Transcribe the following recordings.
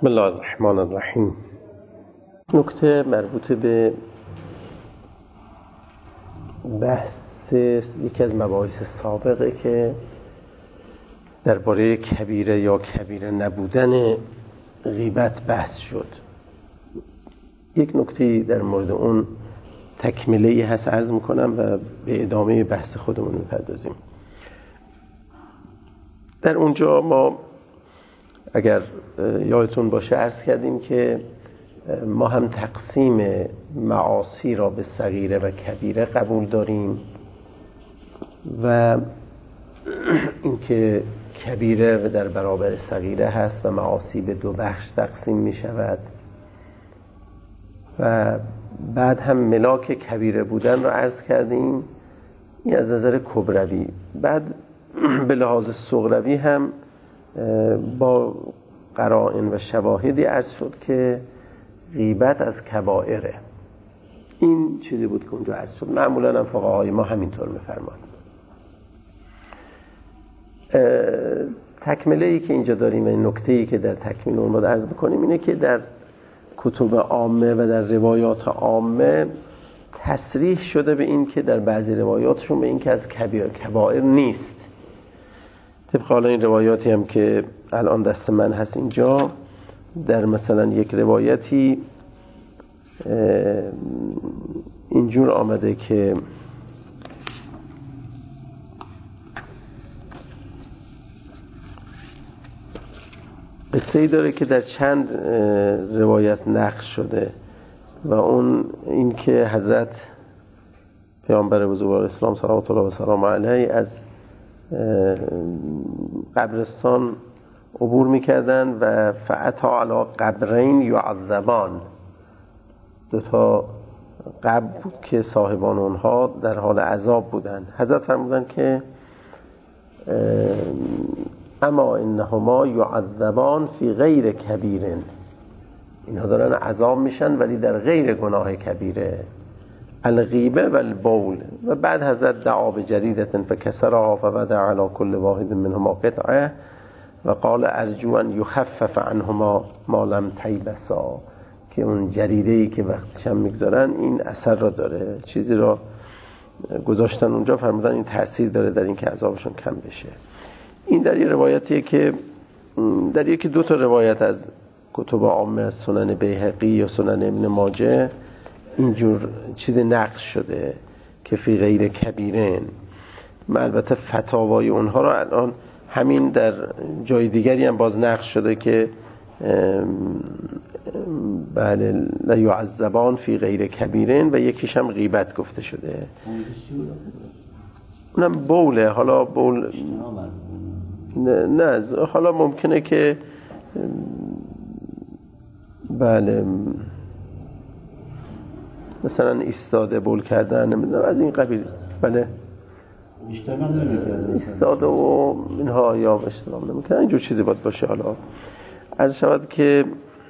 بسم الله الرحمن الرحیم. نکته مربوط به بحث یکی از مباحث سابقه که درباره کبیره یا کبیره نبودن غیبت بحث شد. یک نکته در مورد اون تکمله‌ای هست عرض میکنم و به ادامه بحث خودمون میپردازیم. در اونجا ما اگر یادتون باشه عرض کردیم که ما هم تقسیم معاصی را به صغیره و کبیره قبول داریم و اینکه کبیره در برابر صغیره هست و معاصی به دو بخش تقسیم می شود و بعد هم ملاک کبیره بودن را عرض کردیم. این از نظر کبروی. بعد به لحاظ صغروی هم با قرائن و شواهدی عرض شد که غیبت از کبائره. این چیزی بود که اونجا عرض شد. معمولا هم فقهای ما همینطور می‌فرمایند. تکمله‌ای که اینجا داریم و این نکته‌ای که در تکمیل اون باید عرض بکنیم اینه که در کتب عامه و در روایات عامه تصریح شده به این که در بعضی روایاتشون به این که از کبائر نیست. طبق حالا این روایاتی هم که الان دست من هست اینجا، در مثلا یک روایتی اینجور آمده که قصه‌ای داره که در چند روایت نقل شده و اون این که حضرت پیامبر بزرگوار اسلام صلوات الله و سلام علیه از قبرستان عبور میکردن و فعتا علی قبرین یعذبان، دوتا قبر بود که صاحبان اونها در حال عذاب بودن. حضرت فرمودن که اما انهما یعذبان فی غیر کبیرن، اینها دارن عذاب میشن ولی در غیر گناه کبیره، الغیبه و البول. و بعد حضرت دعا بجریدة فکسرها فوضع علی کل واحد منهما قطعه و قال ارجو ان یخفف عنهما ما لم تیبسا، که اون جریده‌ای که وقتش هم میگذارن این اثر را داره، چیزی را گذاشتن اونجا، فرمودن این تأثیر داره در این که عذابشون کم بشه. این در یه روایتیه که در یکی دو تا روایت از کتب عامه از سنن بیهقی یا سنن ابن ماجه اینجور چیز نقل شده که فی غیر کبیرن. البته فتاوای اونها را الان همین در جای دیگری هم باز نقل شده که بله لا یعذبان فی غیر کبیرن و یکیش هم غیبت گفته شده. اونم بوله. حالا بول نه حالا ممکنه که بله مثلا ایستاده بول کردن، نمیدونم از این قبیل. بله ایستاده و اینها یا اشتباه نمیکنن، اینجور چیزی باید باشه. حالا عرض شود که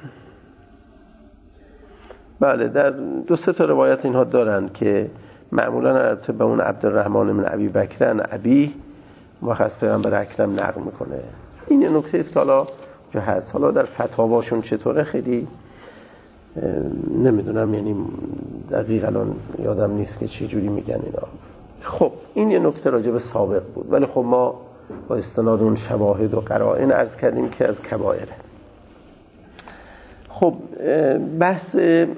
بله در دو سه تا روایت اینها دارن که معمولا البته به اون عبدالرحمن بن ابی بکر ابی مخص پیغمبر اکرم نقل میکنه. این یه نکته است که حالا جا هست. حالا در فتاواشون چطوره خیلی نمیدونم، یعنی دقیق الان یادم نیست که چه جوری میگن اینا. خب این یه نکته راجع به سابق بود، ولی خب ما با استناد اون شواهد و قرائن عرض کردیم که از کبائره. خب بحث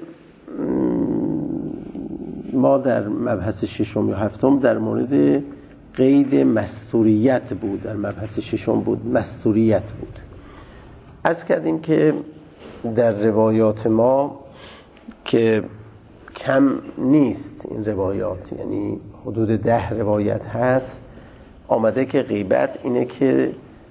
ما در مبحث ششم یا هفتم در مورد قید مستوریت بود. در مبحث ششم بود مستوریت بود. عرض کردیم که در روایات ما که کم نیست این روایات، یعنی حدود 10 روایت هست، آمده که غیبت اینه که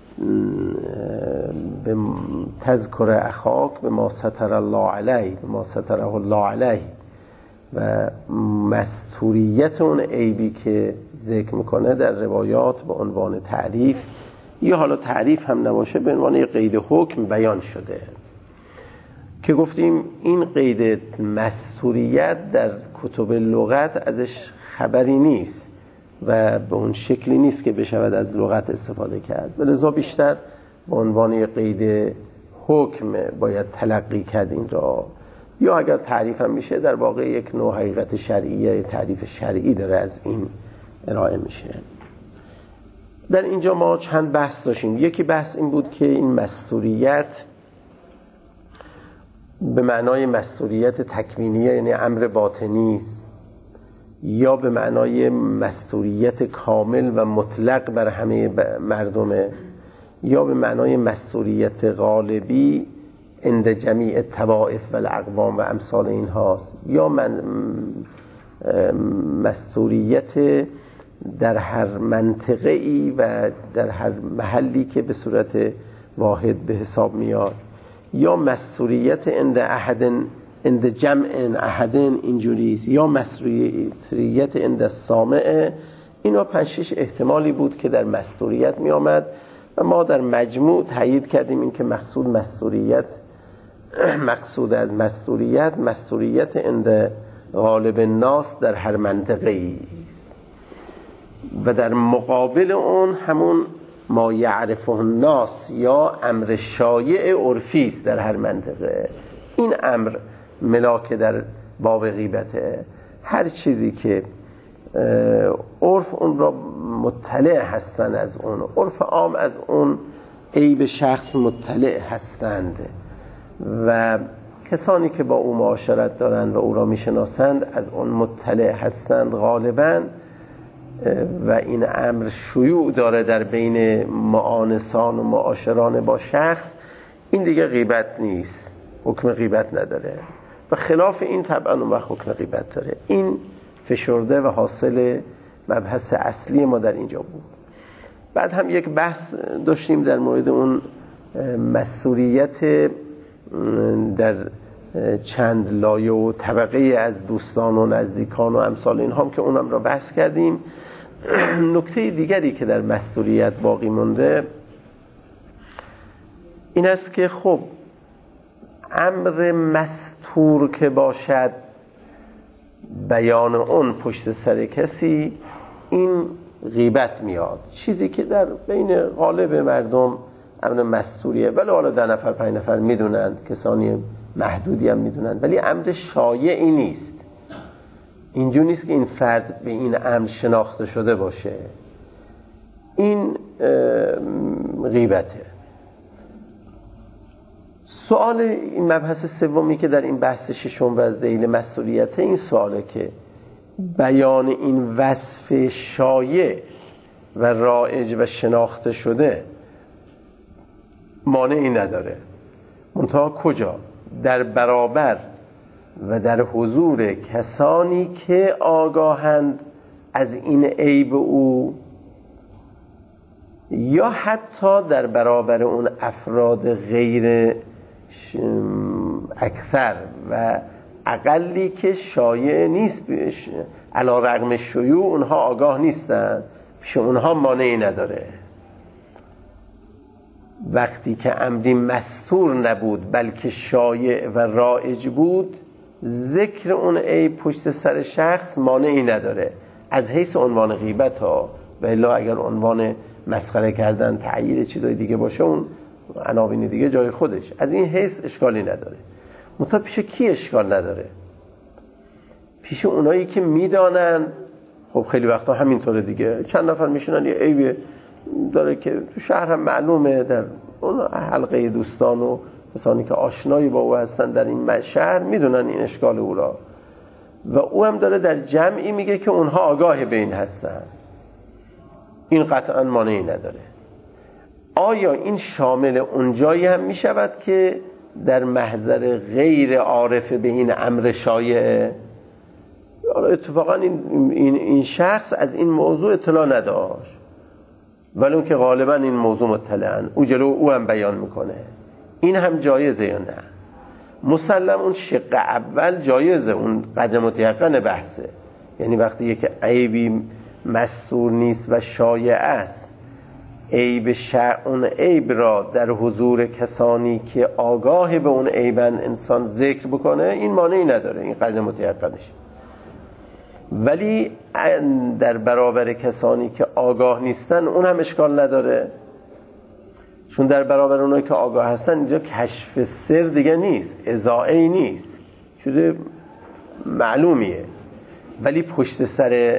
به تذکر اخاک به ما ستر الله علیه، به ما ستره الله علیه، و مستوریت اون عیبی که ذکر میکنه در روایات به عنوان تعریف یا حالا تعریف هم نباشه به عنوان قید حکم بیان شده که گفتیم این قید مستوریت در کتب لغت ازش خبری نیست و به اون شکلی نیست که بشود از لغت استفاده کرد، لذا بیشتر به عنوان قید حکم باید تلقی کرد این را، یا اگر تعریف هم میشه در واقع یک نوع حقیقت شرعیه، تعریف شرعی داره از این ارائه میشه. در اینجا ما چند بحث داشتیم. یکی بحث این بود که این مستوریت به معنای مستوریت تکوینیه، یعنی امر باطنی است، یا به معنای مستوریت کامل و مطلق بر همه مردمه، یا به معنای مستوریت غالبی عند جمیع الطوائف و الاقوام و امثال این هاست، یا مستوریت در هر منطقه ای و در هر محلی که به صورت واحد به حساب میاد، یا مستوریت عند جمع احد اینجوریست، یا مستوریت عند السامع. اینا 5-6 احتمالی بود که در مستوریت می آمد و ما در مجموع تایید کردیم این که مقصود از مستوریت عند غالب الناس در هر منطقه ایست و در مقابل اون همون ما یعرفه الناس یا امر شایع عرفی است در هر منطقه. این امر ملاک در باب غیبته. هر چیزی که عرف اون را مطلع هستند، از اون عرف عام از اون عیب شخص مطلع هستند و کسانی که با او معاشرت دارند و او را میشناسند از اون مطلع هستند غالباً، و این امر شیوع داره در بین معانسان و معاشران با شخص، این دیگه غیبت نیست، حکم غیبت نداره. و خلاف این طبعا اون وقت حکم غیبت داره. این فشرده و حاصل مبحث اصلی ما در اینجا بود. بعد هم یک بحث داشتیم در مورد اون مستوریت در چند لایه و طبقه از دوستان و نزدیکان و امثال این هم که اونم را بحث کردیم. نکته دیگری که در مستوریت باقی مونده این است که خب امر مستور که باشد، بیان اون پشت سر کسی، این غیبت میاد. چیزی که در بین غالب مردم امر مستوریه، ولی حالا 10 نفر 5 نفر میدونند، کسانی محدودی هم میدونند، ولی امر شایعی نیست. اینجور نیست که این فرد به این امر شناخته شده باشه. این غیبته. سوال این مبحث سومی که در این بحث ششم و ذیل مسئولیت این سواله که بیان این وصف شایع و رایج و شناخته شده مانعی نداره، منتها کجا؟ در برابر و در حضور کسانی که آگاهند از این عیب او، یا حتی در برابر اون افراد غیر اکثر و اقلی که شایع نیست، علی رغم شیوع اونها آگاه نیستند، پیش اونها مانعی نداره. وقتی که امری مستور نبود بلکه شایع و رایج بود، ذکر اون عیب پشت سر شخص مانعی نداره از حیث عنوان غیبت ها، و الا اگر عنوان مسخره کردن تعییر چیزای دیگه باشه اون عناوین دیگه جای خودش، از این حیث اشکالی نداره. منتها پیش کی اشکال نداره؟ پیش اونایی که میدانن. خب خیلی وقتا همینطوره دیگه، چند نفر میشنن یه عیب داره که تو شهر هم معلومه، در اون حلقه دوستان و کسانی که آشنایی با او هستن در این شهر میدونن این اشکال او را، و او هم داره در جمعی میگه که اونها آگاه به این هستن. این قطعا مانعی نداره. آیا این شامل اونجایی هم میشود که در محضر غیر عارف به این امر شایعه؟ اتفاقا این شخص از این موضوع اطلاع نداشت، ولی اون که غالبا این موضوع مطلعن، او جلو او هم بیان میکنه، این هم جایزه یا نه؟ مسلم اون شق اول جایزه، اون قدر متیقن بحثه. یعنی وقتی یک عیبی مستور نیست و شایع است، اون عیب را در حضور کسانی که آگاه به اون عیبن انسان ذکر بکنه، این مانعی نداره، این قدر متیقنش. ولی در برابر کسانی که آگاه نیستن اون هم اشکال نداره. چون در برابر اونایی که آگاه هستن اینجا کشف سر دیگه نیست، اضاعه‌ای نیست، شده معلومیه. ولی پشت سر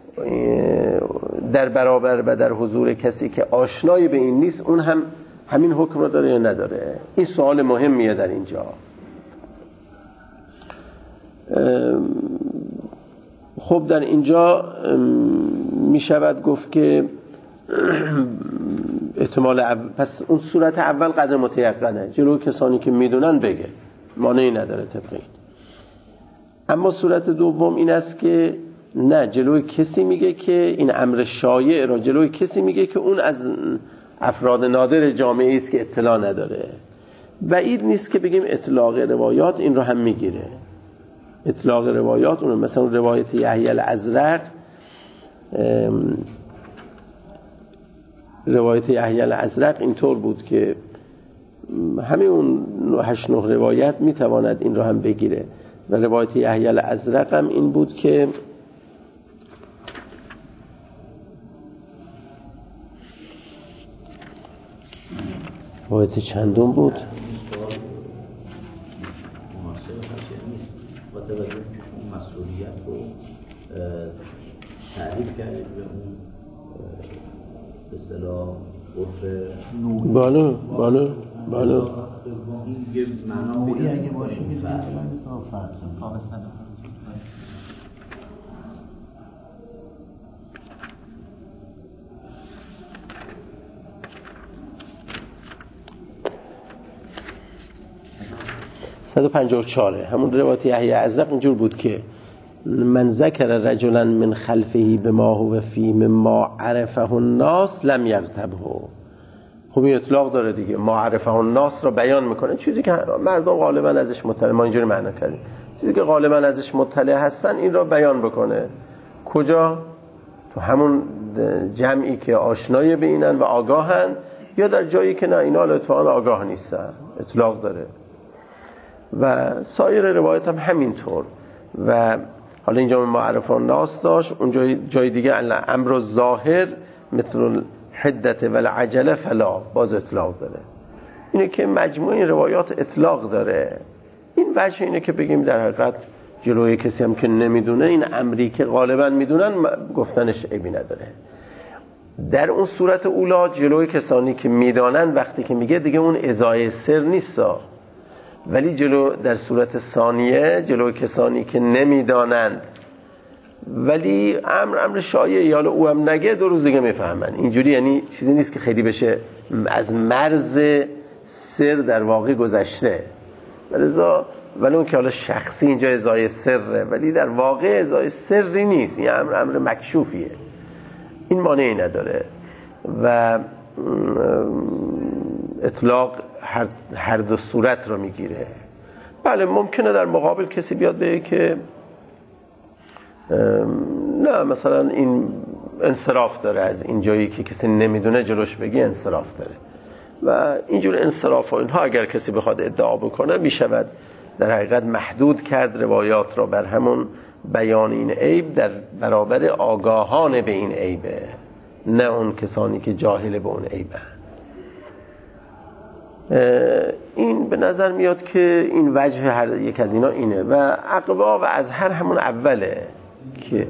در برابر و در حضور کسی که آشنایی به این نیست، اون هم همین حکم رو داره یا نداره؟ این سوال مهمیه در اینجا. خب در اینجا می شود گفت که احتمال پس اون صورت اول قدر متیقنه، جلو کسانی که میدونن بگه، مانعی نداره طبق این. اما صورت دوم این است که نه، جلوی کسی میگه که این امر شایع را جلوی کسی میگه که اون از افراد نادر جامعه است که اطلاع نداره. بعید نیست که بگیم اطلاق روایات این رو هم میگیره. اطلاق روایات اون مثلا روایت یحیی الازرق، روایت یحیی الازرق اینطور بود که همه اون 8-9 روایت میتواند این رو هم بگیره. و روایت یحیی الازرق هم این بود که روایت چندم بود؟ با توجه که شما مسئولیت رو تعریف کردید به اون به اصطلاح عرف بله این یه معنا موری اگه باشه میتونه فرق کنه. 154 همون روایت یحیی ازرق اینجور بود که من ذکر رجلا من خلفه بما هو فی مما عرفه الناس لم یغتبه. خب این اطلاق داره دیگه، ما عرفه الناس را بیان میکنه، چیزی که مردم غالبا ازش مطلع، ما اینجوری معنا کردیم، چیزی که غالبا ازش مطلع هستن این را بیان بکنه. کجا؟ تو همون جمعی که آشنای به اینن و آگاهن، یا در جایی که نه اینا اتفاقا آگاه نیستن. اطلاق داره. و سایر روایت هم همینطور. و حالا اینجا معرف الناس داشت، اون جای دیگه امر ظاهر مثل حدت و العجله فلا، باز اطلاق داره. اینه که مجموع این روایات اطلاق داره. این وجه اینه که بگیم در حقیقت جلوی کسی هم که نمیدونه، این امری که غالبا میدونن گفتنش عیبی نداره. در اون صورت اولا جلوی کسانی که میدانن وقتی که میگه دیگه اون ازای سر نیستا. ولی در صورت ثانیه جلوی کسانی که نمیدانند ولی امر شایع یا او هم نگه، 2 روز دیگه میفهمن. اینجوری یعنی چیزی نیست که خیلی بشه از مرز سر در واقع گذشته. ولی اون که حالا شخصی اینجا ازای سره، ولی در واقع ازای سری نیست، این امر مکشوفیه. این مانعی نداره. و اطلاق هر دو صورت رو میگیره. بله ممکنه در مقابل کسی بیاد بگه که نه مثلا این انصراف داره، از این جایی که کسی نمیدونه جلوش بگی انصراف داره. و اینجور انصراف و اینها اگر کسی بخواد ادعا بکنه میشود در حقیقت محدود کرد روایات را بر همون بیان این عیب در برابر آگاهان به این عیبه، نه اون کسانی که جاهل به اون عیبه. این به نظر میاد که این وجه هر یک از اینا اینه. و عقبا و از هر همون اوله که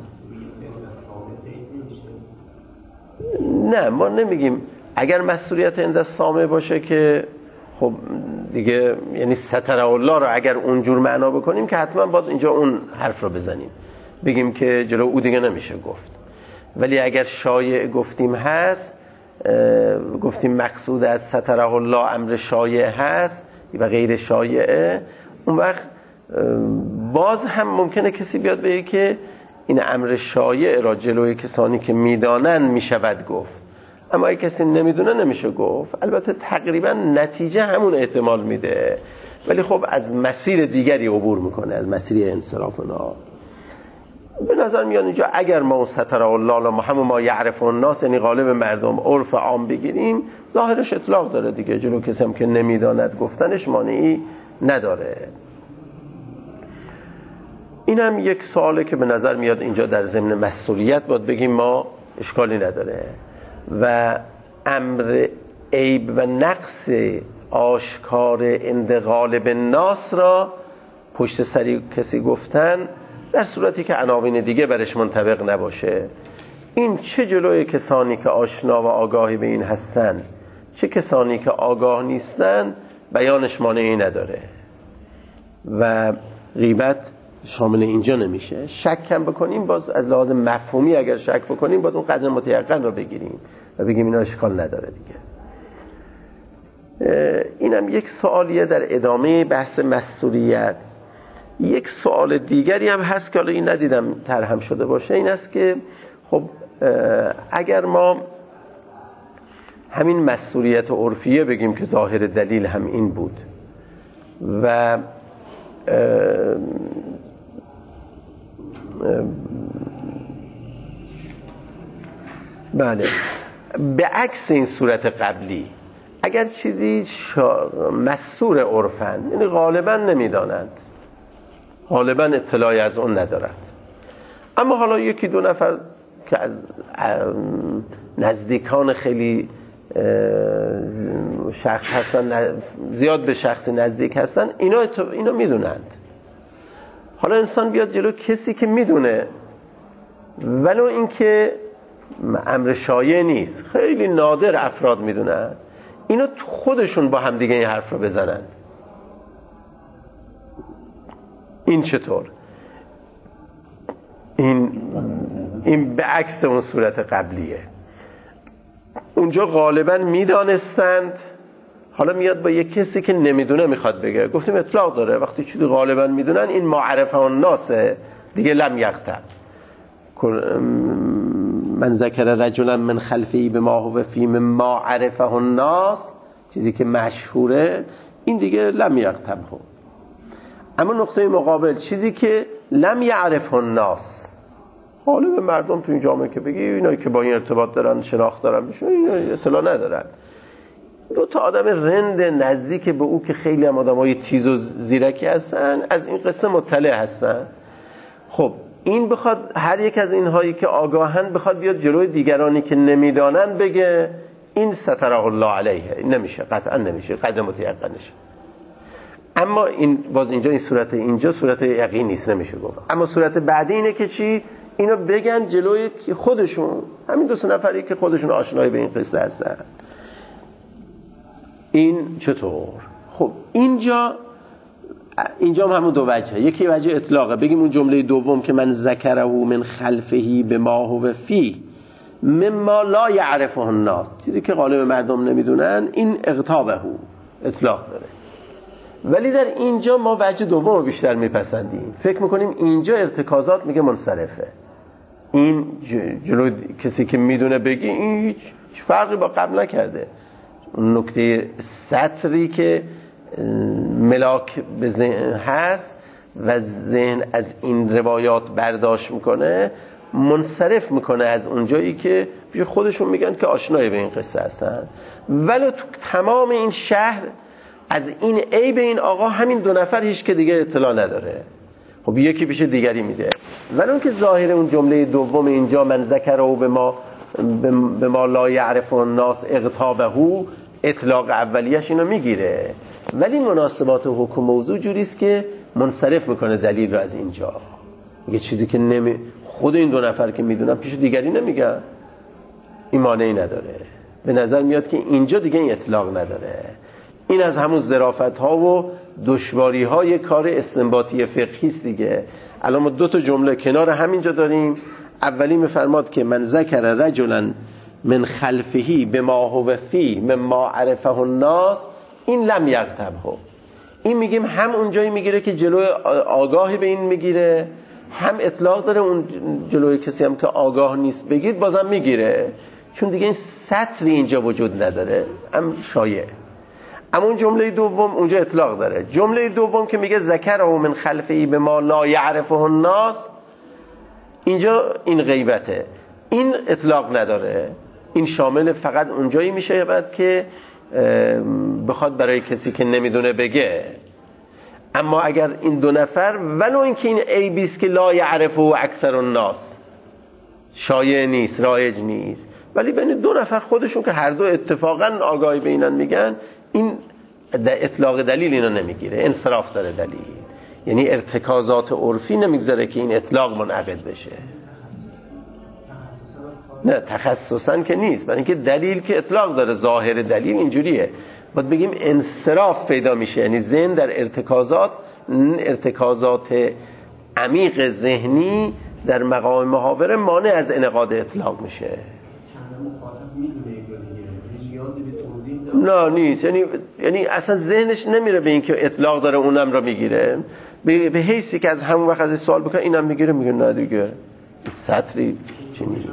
نه ما نمیگیم اگر مسئولیت عند السامع باشه که خب دیگه یعنی ستر الله رو اگر اونجور معنا بکنیم که حتما باید اینجا اون حرف رو بزنیم، بگیم که جلو او دیگه نمیشه گفت. ولی اگر شایع گفتیم هست، گفتیم مقصود از ستره الله امر شایع هست و غیر شایعه، اون وقت باز هم ممکنه کسی بیاد بگه که این امر شایع را جلوی کسانی که میدانن میشود گفت، اما اگه کسی نمیدونه نمیشه گفت. البته تقریبا نتیجه همون احتمال میده، ولی خب از مسیر دیگری عبور میکنه، از مسیر انصراف اونا. به نظر میاد اینجا اگر ما ستر الله ما همون ما یعرف الناس، یعنی غالب مردم عرف عام بگیریم، ظاهرش اطلاق داره دیگه، جلو کسی هم که نمیداند گفتنش مانعی نداره. این هم یک سواله که به نظر میاد اینجا در ضمن مسئولیت باید بگیم ما اشکالی نداره. و امر عیب و نقص آشکار عند غالب الناس را پشت سری کسی گفتن در صورتی که عناوین دیگه برش منطبق نباشه، این چه جلوی کسانی که آشنا و آگاهی به این هستن چه کسانی که آگاه نیستن بیانش مانعی نداره و غیبت شامل اینجا نمیشه. شک هم بکنیم باز از لحاظ مفهومی اگر شک بکنیم باید اون قدر متیقن رو بگیریم و بگیم اینا اشکال نداره دیگه. اینم یک سوالیه در ادامه بحث مستوریت. یک سوال دیگری هم هست که حالا این ندیدم طرح شده باشه، این است که خب اگر ما همین مستوریت عرفیه بگیم که ظاهر دلیل هم این بود و بله به عکس این صورت قبلی اگر چیزی مستور عرفن یعنی غالبا نمیدانند، غالبا اطلاعی از اون ندارد، اما حالا یکی دو نفر که از نزدیکان خیلی شخص هستن، زیاد به شخصی نزدیک هستن، اینا میدونند. حالا انسان بیاد جلو کسی که میدونه ولو این که امر شایع نیست، خیلی نادر افراد میدونن، اینا خودشون با هم دیگه این حرف رو بزنن. این چطور؟ این به عکس اون صورت قبلیه. اونجا غالبا میدانستند، حالا میاد با یک کسی که نمیدونه میخواد بگه، گفتیم اطلاق داره. وقتی چیزی غالبا میدونن این معرفه الناسه دیگه، لم یغتب. من ذکر رجلا من خلفی به ما هو فی مما عرفه الناس، چیزی که مشهوره این دیگه لم یغتب. اما نقطه مقابل چیزی که لم یعرفه الناس، حالا به مردم تو این جامعه که بگی اینایی که با این ارتباط دارن شناخت دارن بهشون اینا اطلاع ندارن، دو تا آدم رند نزدیک به او که خیلی هم آدمای تیز و زیرکی هستن از این قصه مطلع هستن. خب این بخواد هر یک از اینهایی که آگاهن بخواد بیاد جلوی دیگرانی که نمیدانن بگه، این ستره الله علیه، این نمیشه، قطعا نمیشه، قدر متیقنشه. اما این باز اینجا صورت یقین نیست، نمیشه گفت. اما صورت بعدی اینه که چی؟ اینو بگن جلوی خودشون، همین دو سه نفری که خودشون آشنایی به این قصه هستن. این چطور؟ خب اینجا هم همون دو وجهه. یکی وجه اطلاقه، بگیم اون جمله دوم که من ذکره من خلفهی به ما هو فی مما لا یعرفه الناس، چیزی که غالب مردم نمیدونن، این اغتابه اطلاق داره. ولی در اینجا ما وجه دوم رو بیشتر میپسندیم، فکر میکنیم اینجا ارتکازات میگه منصرفه. این جلو کسی که میدونه بگی این هیچ فرقی با قبل نکرده. اون نکته سطری که ملاک به ذهن هست و ذهن از این روایات برداشت میکنه، منصرف میکنه از اونجایی که خودشون میگن که آشنای به این قصه هستن. ولی تو تمام این شهر از این عیب این آقا همین دو نفر هیچ که دیگه اطلاع نداره. خب یکی پیش دیگری میده. ولی اون که ظاهر اون جمله دوم اینجا من ذکره به ما لا یعرف الناس اغتابه، اطلاق اولیش اینو میگیره، ولی مناسبات حکم موضوع جوریست که منصرف میکنه دلیل رو از اینجا. میگه چیزی که خود این دو نفر که میدونن پیش دیگری نمیگن، این مانعی نداره. به نظر میاد که اینجا دیگه این اطلاق نداره. این از همون ظرافت ها و دشواری های کار استنباطی فقهی است دیگه. الان ما دو تا جمله کنار همینجا داریم. اولی میفرماد که من ذکر رجلا من خلفهی بما هو فی مما عرفه الناس، این لم یغتبه. این میگیم هم اونجایی میگیره که جلوی آگاهی به این میگیره، هم اطلاق داره اون جلوی کسی هم که آگاه نیست بگید بازم میگیره، چون دیگه این سطری اینجا وجود نداره، هم شایع. اما اون جمله دوم اونجا اطلاق داره. جمله دوم که میگه ذکره من خلفهی بما لا یعرفه الناس، اینجا این غیبته، این اطلاق نداره. این شامل فقط اونجایی میشه بعد که بخواد برای کسی که نمیدونه بگه. اما اگر این دو نفر ولو این که این عیبیست که لا یعرفه اکثر الناس، شایع نیست، رایج نیست، ولی بین دو نفر خودشون که هر دو اتفاقا آگاهی به اینن میگن، این اطلاق دلیل اینا نمیگیره، انصراف داره دلیل. یعنی ارتکازات عرفی نمیگذاره که این اطلاق منعقد بشه. نه تخصصا که نیست، برای اینکه دلیل که اطلاق داره، ظاهر دلیل اینجوریه. باید بگیم انصراف پیدا میشه، یعنی ذهن در ارتکازات عمیق ذهنی در مقام محاوره مانع از انعقاد اطلاق میشه. نه نیست، یعنی اصلا ذهنش نمیره به این که اطلاق داره اونم را میگیره، به حیثی که از همون وقت از این سوال بکنه اینم میگیره، میگه نه دیگه سطری چی نیست.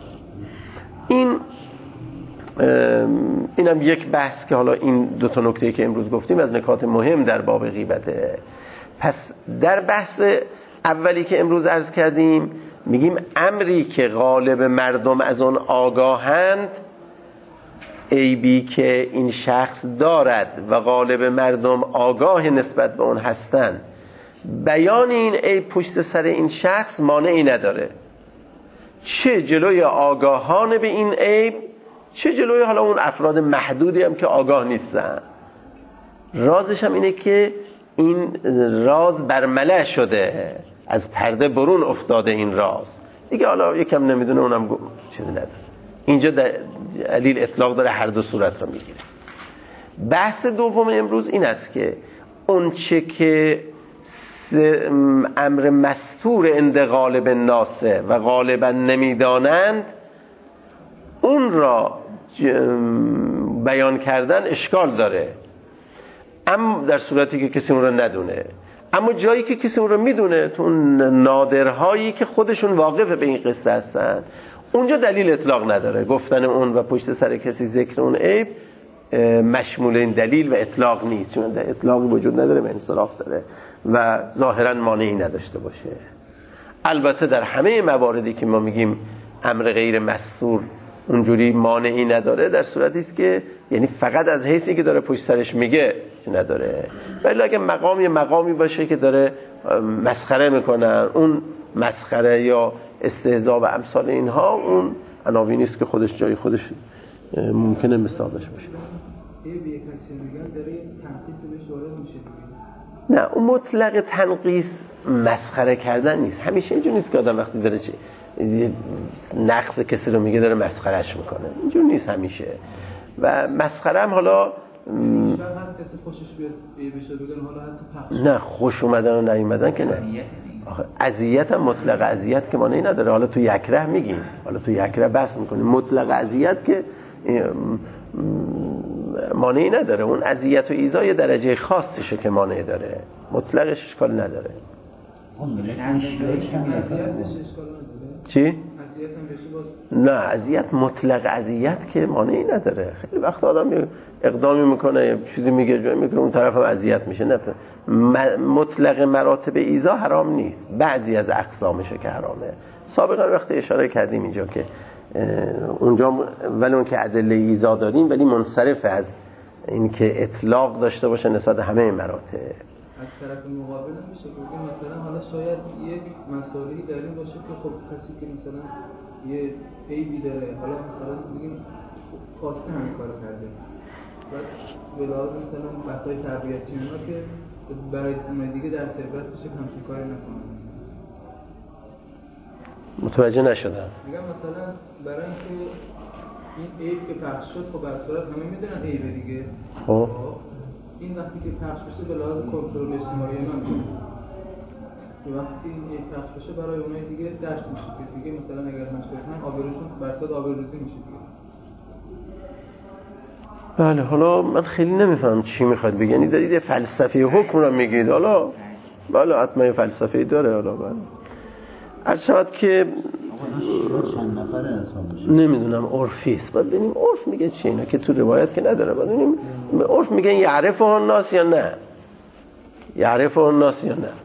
اینم یک بحث که حالا این دو تا نکته که امروز گفتیم از نکات مهم در باب غیبته. پس در بحث اولی که امروز عرض کردیم میگیم امری که غالب مردم از اون آگاهند، عیبی که این شخص دارد و غالب مردم آگاه نسبت به اون هستند، بیان این عیب پشت سر این شخص مانعی نداره، چه جلوی آگاهان به این عیب، چه جلوی حالا اون افراد محدودی هم که آگاه نیستن. رازش هم اینه که این راز برملا شده، از پرده برون افتاده این راز دیگه، حالا یکم نمیدونه اونم چیزی نداره. اینجا دلیل اطلاق داره، هر دو صورت رو میگیره. بحث دوم امروز این است که اون چه که امر مستور عند غالب الناس و غالبا نمیدانند، اون را بیان کردن اشکال داره، اما در صورتی که کسی اون را ندونه. اما جایی که کسی اون را میدونه، تو اون نادرهایی که خودشون واقف به این قصه هستن، اونجا دلیل اطلاق نداره. گفتن اون و پشت سر کسی ذکر اون عیب مشمول این دلیل و اطلاق نیست، چون اطلاقی وجود نداره و انصراف داره و ظاهرا مانعی نداشته باشه. البته در همه مواردی که ما میگیم امر غیر مستور اونجوری مانعی نداره، در صورتی است که یعنی فقط از حیثی که داره پشت سرش میگه که نداره. ولی اگه مقامی باشه که داره مسخره میکنن، اون مسخره یا استهزاء و امثال اینها، اون عناوینی است که خودش جای خودش ممکنه مثالش باشه. نه اون مطلق تنقیص مسخره کردن نیست. همیشه اینجور نیست که آدم وقتی داره نقص کسی رو میگه داره مسخرهش میکنه، اینجور نیست همیشه. و مسخره هم حالا نه خوش اومدن و نیومدن که نه، اذیت هم مطلق اذیت که معنی نداره. حالا تو یکره میگیم، حالا تو یکره بحث میکنیم، مطلق اذیت که مانعی نداره. اون اذیت و ایذا یه درجه خاصشه که مانع داره، مطلقش اشکال نداره. چی؟ نه اذیت مطلق اذیت که مانعی نداره. خیلی وقت آدم اقدامی میکنه، چیزی میگه اون طرف هم اذیت میشه. نه مطلق مراتب ایذا حرام نیست، بعضی از اقسامشه که حرامه. سابقا وقتی اشاره کردیم اینجا که اونجا ولی اون که ادله ایذا داریم ولی منصرف از این که اطلاق داشته باشه نسبت همه مراتب. از طرف مقابل میشه بگیم مثلا حالا شاید یک مسئله در این باشه که خب کسی که مثلا یه عیبی داره، حالا مثلا میگیم خواسته همین کارو کرده، بعد به لحاظ مثلا بحث‌های تربیتی اینا که برای دیگه در ثبت بشه همچین کاری نکنه. متوجه نشدم. میگم مثلا برای اینکه این عیب که پخش شد، خب بر صورت همه میدونن عیبه دیگه. خب این وقتی که پخش بشه به لحاظ کنترل اجتماعی نمیشه. وقتی این عیب پخش بشه برای اونای دیگه درس میشه که دیگه مثلا اگر نشدن آبروشون بر اساس آبروریزی میشه دیگه. بله حالا من خیلی نمیفهم چی میخواد بگی، یعنی دارید فلسفه حکم رو میگید. حالا بله حتما فلسفه‌ای داره. حالا بله عرض شود که نمیدونم عرفی است، باید ببینیم عرف میگه چی. اینا که تو روایت که نداره، باید ببینیم عرف میگه یعرفه الناس یا نه، یعرفه الناس یا نه.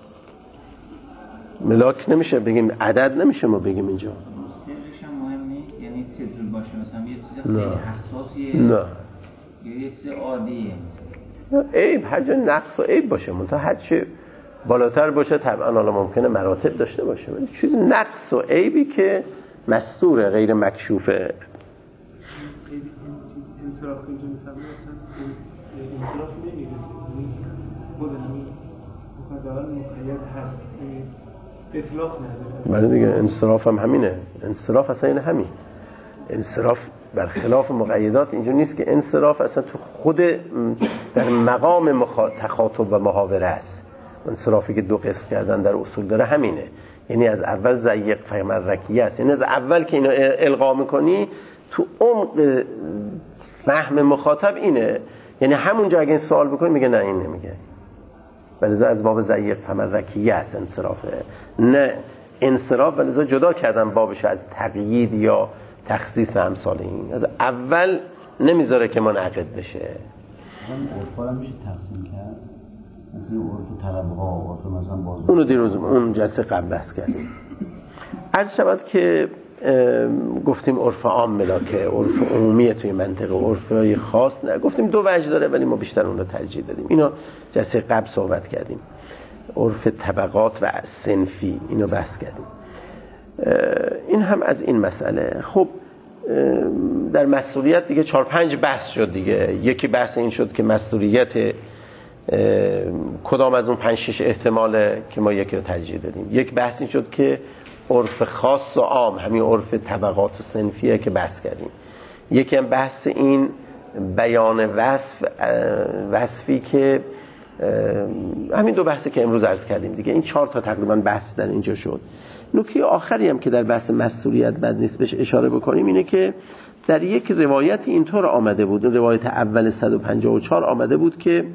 ملاک نمیشه بگیم، عدد نمیشه ما بگیم اینجا. سرش هم مهم نیست، یعنی چطور باشه مثلا یه چیز خیلی حساسیه، نه یه چیز عادیه مثلا عیب، هر جا نقص و عیب باشه، منتها هر چی بالاتر باشه طبعا حالا ممکنه مراتب داشته باشه، ولی چیز نقص و عیبی که مستوره، غیر مکشوفه. انصراف که اینجا میفهمه اصلا انصراف نمیرسه، خود همین مقدار مقید هست، اطلاق نداره. بله دیگه، انصراف هم همینه. انصراف اصلا این همین انصراف برخلاف مقیدات اینجا نیست که انصراف اصلا تو خود در مقام تخاطب و محاوره است. انصرافی که دو قسم کردن در اصول داره همینه، یعنی از اول ضیق فمرکیه است، یعنی از اول که اینو القا میکنی تو عمق فهم مخاطب اینه، یعنی همونجا اگه این سوال بکنی میگه نه این نمیگه، ولذا از باب ضیق فمرکیه است انصرافه، نه انصراف. ولذا جدا کردن بابش از تقیید یا تخصیص و امثال این، از اول نمیذاره که منعقد بشه. عرفا هم میشه تقسیم کرد، مثل عرف طلبها، عرف مثلا بازار. اونو دیروز اون جلسه قبل بحث کردیم. عرض شود که گفتیم عرف عام ملاکه، عرف عمومیه توی منطقه، عرفای خاص نه. گفتیم دو وجه داره ولی ما بیشتر اون رو ترجیح دادیم. اینو جلسه قبل صحبت کردیم. عرف طبقات و صنفی اینو بحث کردیم. این هم از این مسئله. خب در مسئولیت دیگه 4-5 بحث شد دیگه. یکی بحث این شد که مسئولیت کدام از اون 5-6 احتماله که ما یکی رو ترجیح دادیم. یک بحث این شد که عرف خاص و عام، همین عرف طبقات و صنفیه که بحث کردیم. یکی هم بحث این بیان وصفی که همین دو بحثی که امروز عرض کردیم دیگه. این 4 تا تقریبا بحث در اینجا شد. نکته آخری هم که در بحث مسئولیت بد نیست بهش اشاره بکنیم اینه که در یک روایت اینطور آمده بود، روایت اول 154 آمده بود که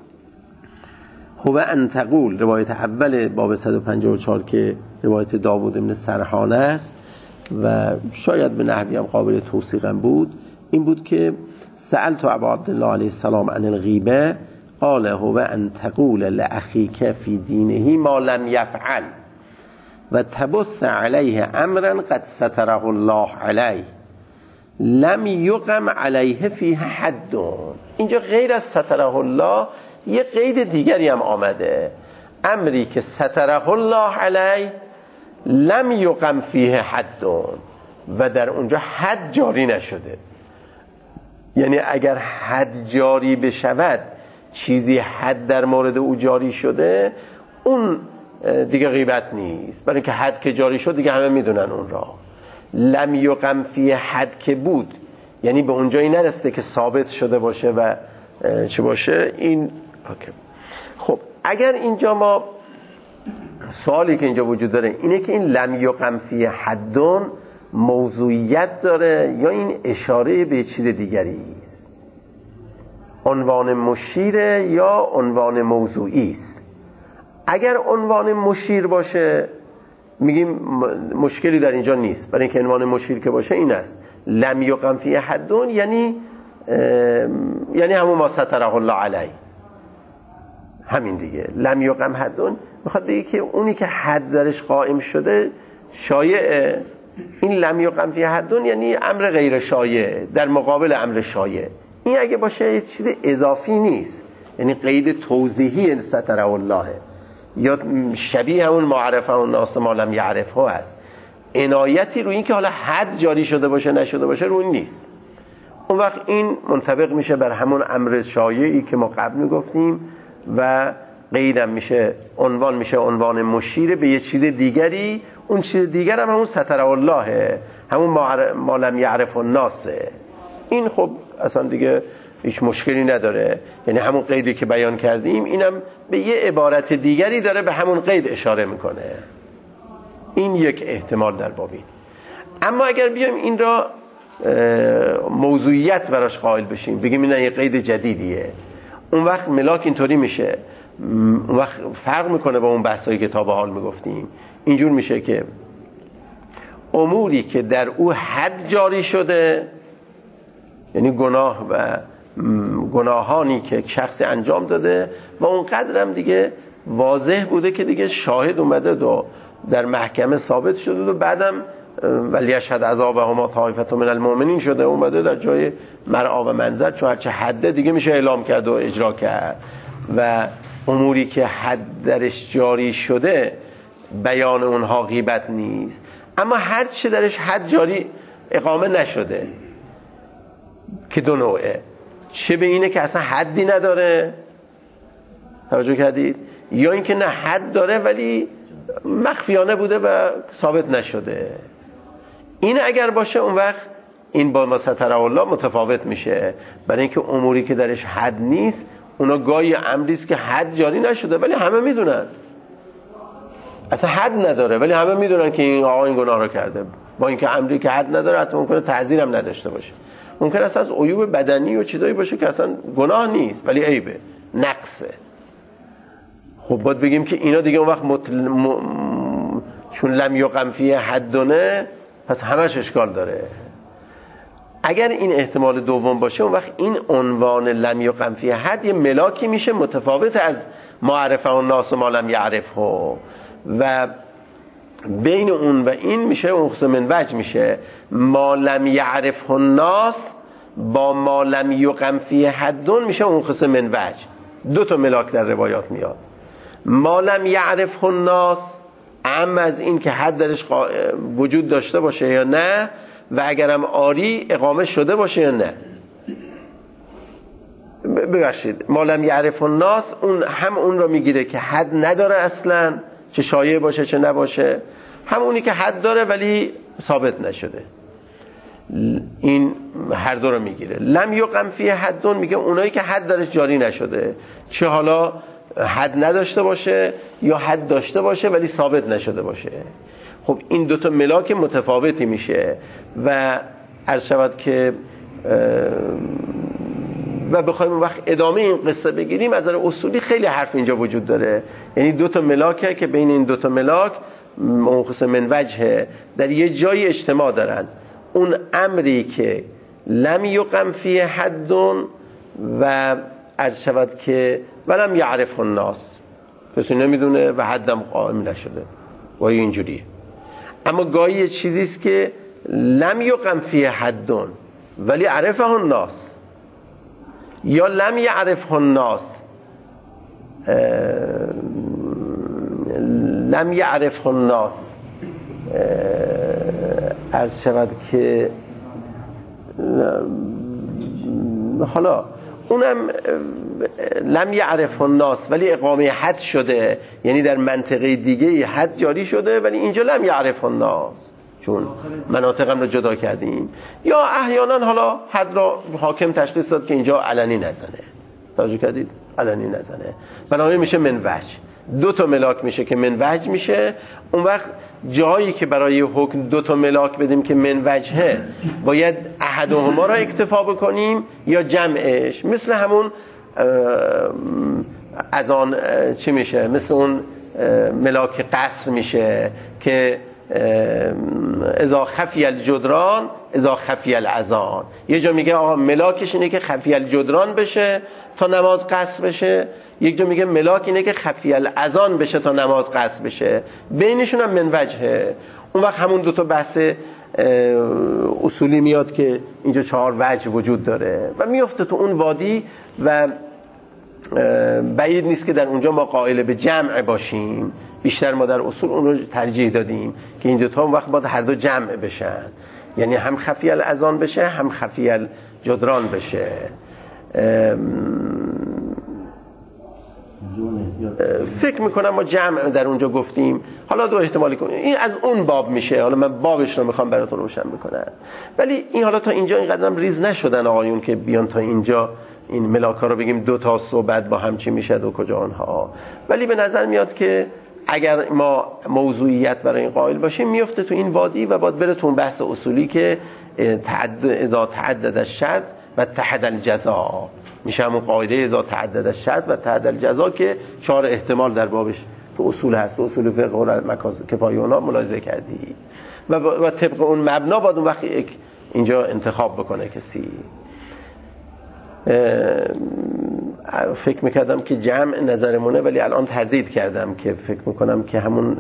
هو ان تقول، روایت اول باب 154 که روایت داوود بن سرحان است و شاید به نحوی هم قابل توثیق بود، این بود که سألت ابا عبدالله علیه السلام عن الغیبه قال هو ان تقول لاخیک فی دینه ما لم یفعل و تبث علیه امرا قد ستره الله علیه لم یقم علیه فیه حد. اینجا غیر از ستره الله یه قید دیگری هم آمده، امری که ستره الله علیه لم یقم فیه حد، و در اونجا حد جاری نشده. یعنی اگر حد جاری بشود، چیزی حد در مورد او جاری شده، اون دیگه غیبت نیست، برای که حد که جاری شد دیگه همه میدونن اون را. لم یقم فیه حد که بود، یعنی به اونجایی نرسته که ثابت شده باشه و چه باشه این. خب اگر اینجا ما سوالی که اینجا وجود داره اینه که این لم یقم فیه حدون موضوعیت داره یا این اشاره به چیز دیگری است، عنوان مشیره یا عنوان موضوعی است. اگر عنوان مشیر باشه میگیم مشکلی در اینجا نیست، برای اینکه عنوان مشیر که باشه این است لم یقم فیه حدون، یعنی همون ما ستره الله علیه، همین دیگه. لم یقم حدون میخواد بگه که اونی که حد درش قائم شده شایعه. این لم یقم فیه حدون یعنی امر غیر شایع در مقابل امر شایع. این اگه باشه یه چیز اضافی نیست، یعنی قید توضیحی ستره الله یا شبیه همون معرفه و ناس ما لم یعرفه هست. عنایتی روی این که حالا حد جاری شده باشه نشده باشه روی نیست. اون وقت این منطبق میشه بر همون امر شایعی که ما قبل میگفتیم و قیدم میشه، عنوان میشه عنوان مشیر به یه چیز دیگری. اون چیز دیگر هم همون ستره الله، همون ما لم یعرف الناس. این خب اصلا دیگه هیچ مشکلی نداره، یعنی همون قیدی که بیان کردیم اینم به یه عبارت دیگری داره به همون قید اشاره میکنه. این یک احتمال در بابی. اما اگر بیایم این را موضوعیت براش قائل بشیم، بگیم این یه قید جدیدیه، اون وقت ملاک اینطوری میشه، اون وقت فرق میکنه با اون بحثایی که تا به حال میگفتیم. اینجور میشه که اموری که در او حد جاری شده، یعنی گناه و گناهانی که شخصی انجام داده و اون قدرم دیگه واضح بوده که دیگه شاهد اومده و در محکمه ثابت شده و بعدم ولی اشهد عذابهما طائفة من المؤمنین شده، اومده در جای مرعا و منظر، چون هرچه حده دیگه میشه اعلام کرد و اجرا کرد. و اموری که حد درش جاری شده بیان اونها غیبت نیست. اما هر چی درش حد جاری اقامه نشده که دو نوعه، چه به اینه که اصلا حدی نداره، توجه کردید، یا اینکه نه حد داره ولی مخفیانه بوده و ثابت نشده. این اگر باشه اون وقت این با ما ستر الله متفاوت میشه، برای اینکه اموری که درش حد نیست اونا گاهی امری است که حد جاری نشده ولی همه میدونن، اصلا حد نداره ولی همه میدونن که این آقا این گناه رو کرده، با اینکه امری که حد نداره حتی ممکنه تعزیر هم نداشته باشه، ممکن است از عیوب بدنی و چیزایی باشه که اصلا گناه نیست ولی عیبه، نقصه. خب باید بگیم که اینا دیگه اون وقت چون لم یقم فیه حدونه پس همش اشکال داره. اگر این احتمال دوم باشه اون وقت این عنوان لم یقم فیه حد یه ملاکی میشه متفاوت از معرفه الناس ما لم یعرفه، و بین اون و این میشه اخذ من وجه میشه. ما لم یعرفه الناس با ما لم یقم فیه حدون میشه اخذ من وجه. دو تا ملاک در روایات میاد. ما لم یعرفه الناس اعم از این که حد درش وجود داشته باشه یا نه، و اگرم آری اقامه شده باشه یا نه. ببخشید، ما لم یعرفه الناس اون هم اون رو میگیره که حد نداره اصلا، چه شایع باشه چه نباشه، هم اونی که حد داره ولی ثابت نشده، این هر دو رو میگیره. لم یقم فیه حدون میگه اونایی که حد درش جاری نشده، چه حالا حد نداشته باشه یا حد داشته باشه ولی ثابت نشده باشه. خب این دوتا ملاک متفاوتی میشه و عرض شود که و بخوایم وقت ادامه این قصه بگیریم از نظر اصولی خیلی حرف اینجا وجود داره. یعنی دوتا ملاکه که بین این دوتا ملاک منقسم من وجهه در یه جای اجتماع دارن. اون امری که لم یقم فیه حدون و عرض شود که ولم یعرف الناس، کسی نمیدونه و حدم قائم نشده و اینجوریه. اما گاهی یه چیزیست که لم یقم فیه حدون ولی عرفه الناس، یا لم یعرفه الناس لم یعرفه الناس عرض شود که حالا اونم لم یعرفه الناس ولی اقامه حد شده، یعنی در منطقه دیگه حد جاری شده ولی اینجا لم یعرفه الناس چون مناطقم رو جدا کردیم. یا احیانا حالا حد را حاکم تشخیص داد که اینجا علنی نزنه، توجه کردید، علنی نزنه، بنابراین میشه من وجه. دو تا ملاک میشه که من وجه میشه. اون وقت جایی که برای حکم دو تا ملاک بدیم که من وجهه باید احدهما را اکتفا بکنیم یا جمعش، مثل همون از آن چی میشه، مثل اون ملاک قصر میشه که اذا خفی الجدران اذا خفی الاذان. یه جا میگه آقا ملاکش اینه که خفی الجدران بشه تا نماز قصر بشه، یک جا میگه ملاک اینه که خفی الاذان بشه تا نماز قصر بشه، بینشون هم من وجهه. اون وقت همون دوتا بحث اصولی میاد که اینجا 4 وجه وجود داره و میفته تو اون وادی و بعید نیست که در اونجا ما قائل به جمع باشیم. بیشتر ما در اصول اون رو ترجیح دادیم که این دوتا اون وقت باید هر دو جمع بشن، یعنی هم خفی الاذان بشه هم خفی الجدران بشه. فکر میکنم ما جمع در اونجا گفتیم، حالا دو احتمالی کنیم این از اون باب میشه، حالا من بابش رو میخوام براتون روشن بکنم. ولی این حالا تا اینجا اینقدرم ریز نشدن آقایون که بیان تا اینجا این ملاکا رو بگیم دو تا صحبت با هم چی میشه و کجا آنها. ولی به نظر میاد که اگر ما موضوعیت برای این قائل باشیم میفته تو این وادی و باید بره تو اون بحث اصولی که اذا تعدد الشرط و اتحد الجزاء میشه، همون قاعده اذا تعدد الشرط و اتحد الجزاء که 4 احتمال در بابش تو اصول هست، تو اصول فقه و مکاسب کفایه اونا ملاحظه کردی و طبق اون مبنا باید اون وقت اینجا انتخاب بکنه کسی. فکر میکردم که جمع نظرمونه ولی الان تردید کردم که فکر میکنم که همون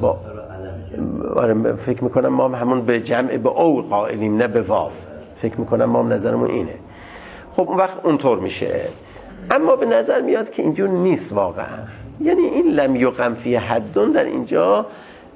فکر میکنم ما همون به جمع به او قائلیم نه به واو، فکر میکنم ما هم نظرمون اینه. خب اون وقت اونطور میشه. اما به نظر میاد که اینجور نیست واقعا. یعنی این لم یقم فی حدون در اینجا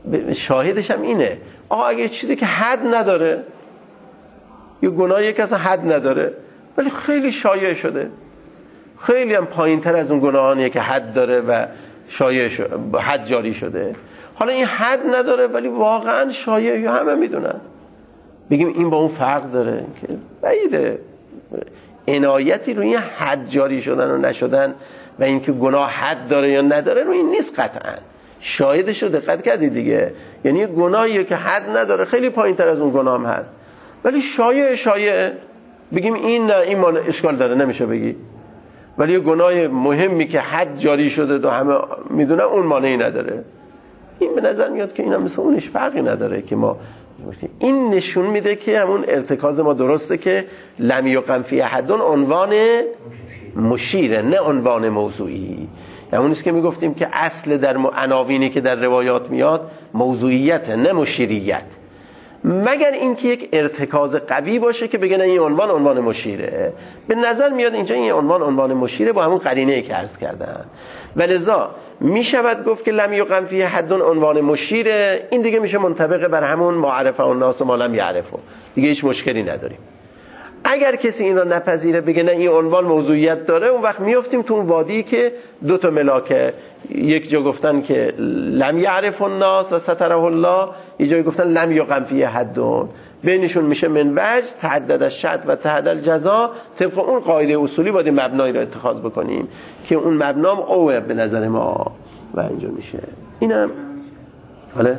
شاهدش هم اینه آقا اگه چیزی که حد نداره، یه گناهی که اصلا حد نداره ولی خیلی شایع شده، خیلی هم پایین تر از اون گناهانیه که حد داره و شایع حد جاری شده، حالا این حد نداره ولی واقعا شایع همه میدونن، بگیم این با اون فرق داره که بعیده. عنایتی روی این حد جاری شدن و نشدن و اینکه گناه حد داره یا نداره روی این نیست قطعا. شاهدش رو دقت کردید دیگه، یعنی یه گناهیه که حد نداره خیلی پایین تر از اون گناه هم هست ولی شایع بگیم این نه، این مال اشکال داره نمیشه بگی، ولی یه گناه مهمی که حد جاری شده و همه میدونن اون مانعی نداره. این به نظر میاد که اینا مثل اونش فرقی نداره که ما این نشون میده که همون ارتکاز ما درسته که لم یقم فی احد عنوان مشیره نه عنوان موضوعی. همون است که میگفتیم که اصل در عناوینی که در روایات میاد موضوعیت نه مشیریت، مگر اینکه یک ارتکاز قوی باشه که بگن این عنوان مشیره. به نظر میاد اینجا این عنوان مشیره با همون قرینه‌ای که عرض کردن، ولذا میشود گفت که لم یقم فی حد عنوان مشیره. این دیگه میشه منطبق بر همون معرفه الناس ما لم یعرفه، دیگه هیچ مشکلی نداریم. اگر کسی این را نپذیره بگه نه این عنوان موضوعیت داره، اون وقت میافتیم تو اون وادی که دو تا ملاکه، یک جا گفتن که لم یعرف الناس و ستره الله، یه جایی گفتن لم یقم فی حد، بینشون میشه من وجه تعدد الشرط و تعدد الجزا. طبق اون قاعده اصولی باید مبنایی را اتخاذ بکنیم که اون مبنام اوه به نظر ما و اینجا میشه. اینم حالا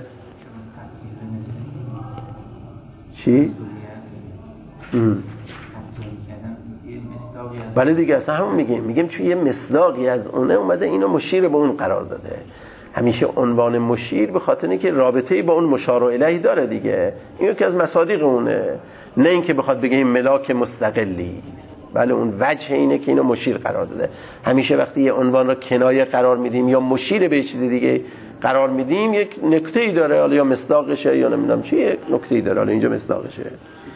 چی؟ بله دیگه اصلا همون میگیم چون یه مصداقی از اونه اومده اینو مشیر به اون قرار داده. همیشه عنوان مشیر به خاطر اینکه رابطه‌ای با اون مشار الیه داره دیگه، این یکی از مصادیق اونه، نه اینکه بخواد بگه این ملاک مستقلی است. بله اون وجه اینه که اینو مشیر قرار داده. همیشه وقتی یه عنوان رو کنایه قرار میدیم یا مشیر به چیز دیگه قرار میدیم یک نکته‌ای داره، حالا یا مصداقشه یا نمیدونم چی، یک نکته‌ای داره، حالا اینجا مصداقشه.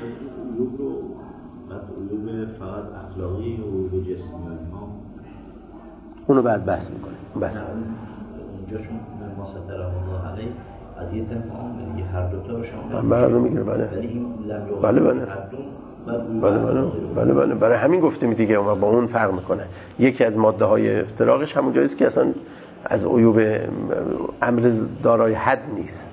فقط اخلاقی و جسمی ها اونو بعد بحث میکنیم. بحث اونجاشون ما ستره الله علیه از یه طرف هم هر دوتا رو شامل رو میگیره. بله برای همین گفتیم دیگه و با اون فرق میکنه. یکی از ماده های افتراقش همون جاییست که اصلا از عیوب امر دارای حد نیست.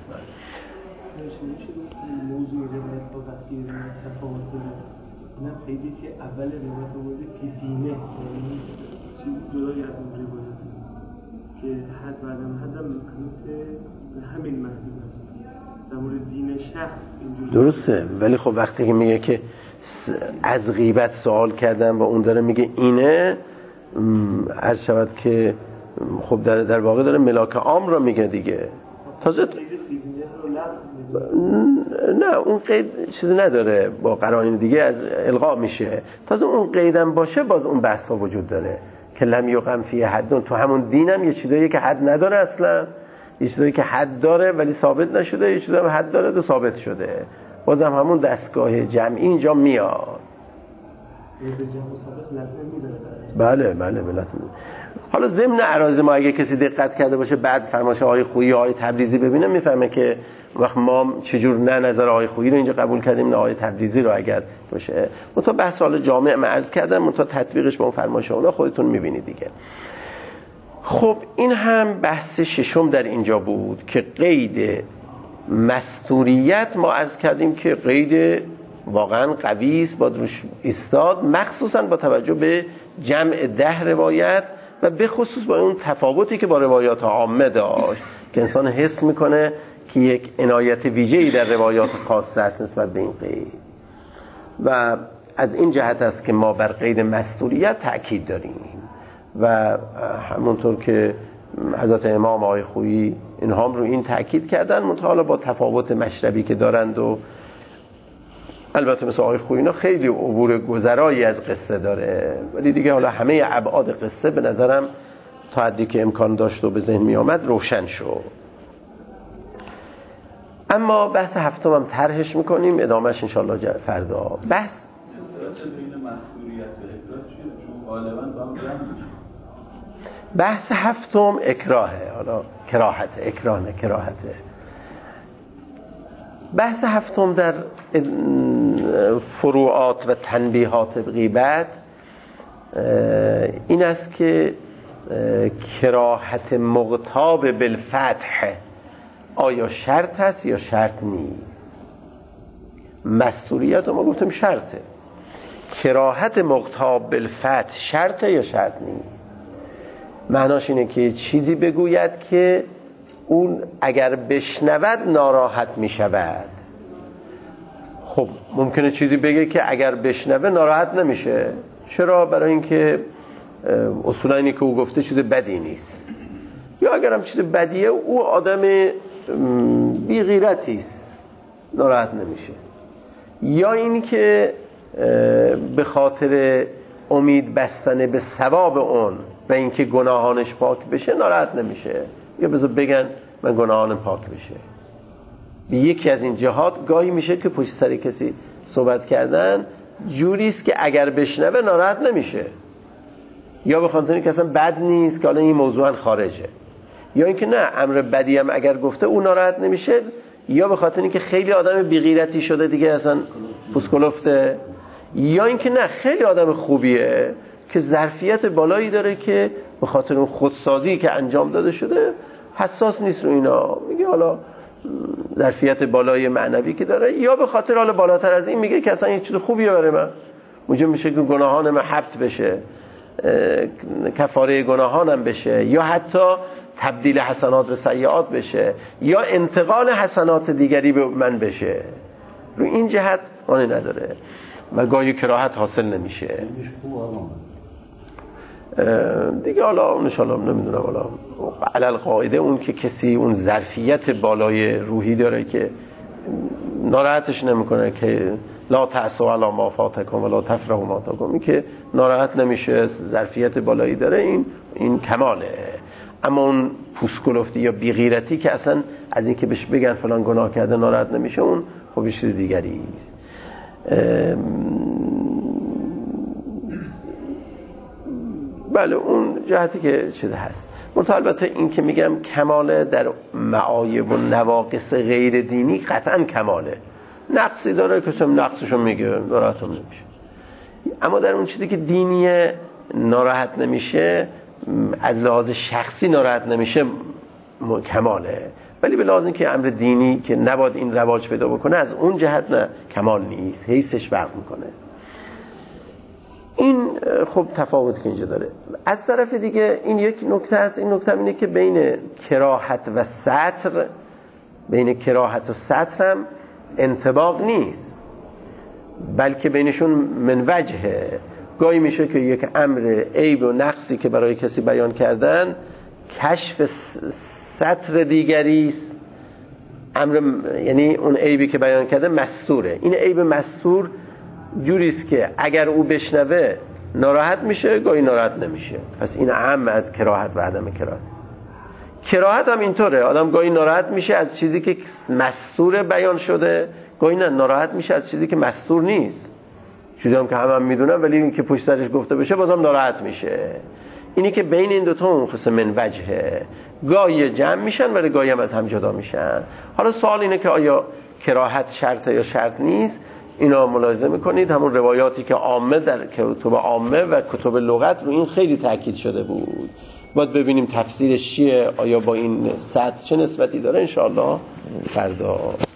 نه خیلی که اول روایت آورده که دینه، یعنی چیز جدایی از اون روایت که حد و عدم حد هم همین معنی هست در مورد دین شخص اینجور درسته. ولی خب وقتی که میگه که از غیبت سوال کردن و اون داره میگه اینه، عرض شود که خب در واقع داره ملاک عام را میگه دیگه. تازه نه اون قید چیزی نداره، با قرائن دیگه از الغا میشه. تازه اون قیدم باشه باز اون بحث ها وجود داره که لم یقم فی حد. تو همون دینم یه چیزایی که حد نداره اصلا، یه چیزایی که حد داره ولی ثابت نشده، یه چیزایی حد داره و ثابت شده، بازم همون دستگاه جمعی اینجا میاد. بله حالا ضمن عراض ما اگه کسی دقت کرده باشه بعد فرمایش آقای خویی آقای تبریزی ببینه میفهمه که وقت ما چجور نه نظر آقای خویی رو اینجا قبول کردیم نه آقای تبریزی رو اگر باشه. منتها بحث حالا جامع من عرض کردم، منتها تطبیقش با اون فرمایش اونا خودتون میبینید دیگه. خب این هم بحث ششم در اینجا بود که قید مستوریت ما عرض کردیم که قید واقعا قوی است، با روش ایستاد، مخصوصا با توجه به جمع 10 روایت و به خصوص با اون تفاوتی که با روایات عامه داشت که انسان حس میکنه که یک عنایت ویژه‌ای در روایات خاصه است نسبت به این قید. و از این جهت است که ما بر قید مستوریت تأکید داریم و همونطور که حضرت امام آقای خویی اینها هم رو این تأکید کردن، منتها با تفاوت مشربی که دارند و البته مثل آقای خویی اینا خیلی عبور گذرایی از قصه داره، ولی دیگه حالا همه ابعاد قصه به نظرم تا حدی که امکان داشت و به ذهن می آمد روشن شد. اما بحث هفتم هم طرحش میکنیم، ادامهش انشالله فردا. بحث بحث هفتم اکراهه، حالا کراهته، اکراه نه کراهته. بحث هفتم در فروعات و تنبیهات غیبت این است که کراهت مغتاب بالفتح آیا شرط هست یا شرط نیست؟ مستوریت ما گفتیم شرطه. کراهت مغتاب بالفتح شرطه یا شرط نیست؟ معناش اینه که چیزی بگوید که اون اگر بشنود ناراحت می شود. خب ممکنه چیزی بگه که اگر بشنوه ناراحت نمیشه. چرا؟ برای اینکه اصولا اینی که او گفته چیز بدی نیست، یا اگر هم چیز بدیه او آدم بی غیرتی است ناراحت نمیشه، یا اینی که به خاطر امید بستن به ثواب اون و اینکه گناهانش پاک بشه ناراحت نمیشه، یا بذار بگن من گناهانم پاک بشه. یکی از این جهات گاهی میشه که پشت سر کسی صحبت کردن جوری است که اگر بشنوه ناراحت نمیشه، یا به خاطر اینکه اصلا بد نیست که حالا این موضوعا خارجه، یا اینکه نه امر بدی هم اگر گفته اون ناراحت نمیشه، یا به خاطر اینکه خیلی آدم بی‌غیرتی شده دیگه اصلا پوسکلفته، یا اینکه نه خیلی آدم خوبیه که ظرفیت بالایی داره که به خاطر اون خودسازی که انجام داده شده حساس نیست رو اینا، میگه حالا ظرفیت بالای معنوی که داره، یا به خاطر حالا بالاتر از این میگه که اصلا این چیز خوبیه برای من، موجب میشه که گناهان من حبط بشه، کفاره گناهانم بشه، یا حتی تبدیل حسنات به سیئات بشه، یا انتقال حسنات دیگری به من بشه. رو این جهت معنی نداره و گاهی کراهت حاصل نمیشه دیگه. حالا ان شاء الله نمیدونم، حالا علل قاعده اون که کسی اون ظرفیت بالای روحی داره که ناراحتش نمیکنه که لا تأسوا علی ما فاتکم ولا تفرحوا ما آتاکم، این که ناراحت نمیشه، ظرفیت بالایی داره، این کماله. اما اون پوسکلفتی یا بی‌غیرتی که اصلا از این که بهش بگن فلان گناه کرده ناراحت نمیشه، اون خب چیز دیگری است. بله اون جهتی که چیده هست. البته این که میگم کماله در معایب و نواقص غیر دینی قطعا کماله، نقصی داره که نقصشو میگه ناراحت نمیشه، اما در اون چیزی که دینیه ناراحت نمیشه، از لحاظ شخصی ناراحت نمیشه کماله، ولی به لحاظ که امر دینی که نباید این رواج پیدا بکنه از اون جهت نه کمال نیست، حیثش فرق میکنه. این خب تفاوتی که اینجا داره. از طرف دیگه این یک نکته است، این نکته اینه که بین کراهت و ستر، بین کراهت و ستر هم انطباق نیست، بلکه بینشون من وجهه. گاهی میشه که یک امر عیب و نقصی که برای کسی بیان کردن کشف ستر دیگری است، امر یعنی اون عیبی که بیان کرده مستوره. این عیب مستور جوری است که اگر او بشنوه ناراحت میشه، گاهی ناراحت نمیشه. پس این اهم از کراهت و عدم کراهت. کراهت هم اینطوره، آدم گاهی ناراحت میشه از چیزی که مستور بیان شده، گاهی نه ناراحت میشه از چیزی که مستور نیست، چیزی هم که هم میدونن ولی این که پشت سرش گفته بشه بازم ناراحت میشه. اینی که بین این دوتا اون قسم من وجهه، گاهی جمع میشن ولی گاهی هم از هم جدا میشن. حالا سوال اینه که آیا کراهت شرطه یا شرط نیست؟ اینا ملاحظه میکنید همون روایاتی که عامه در کتب عامه و کتب لغت رو این خیلی تاکید شده بود. باید ببینیم تفسیرش چیه، آیا با این سطح چه نسبتی داره. انشاءالله فردا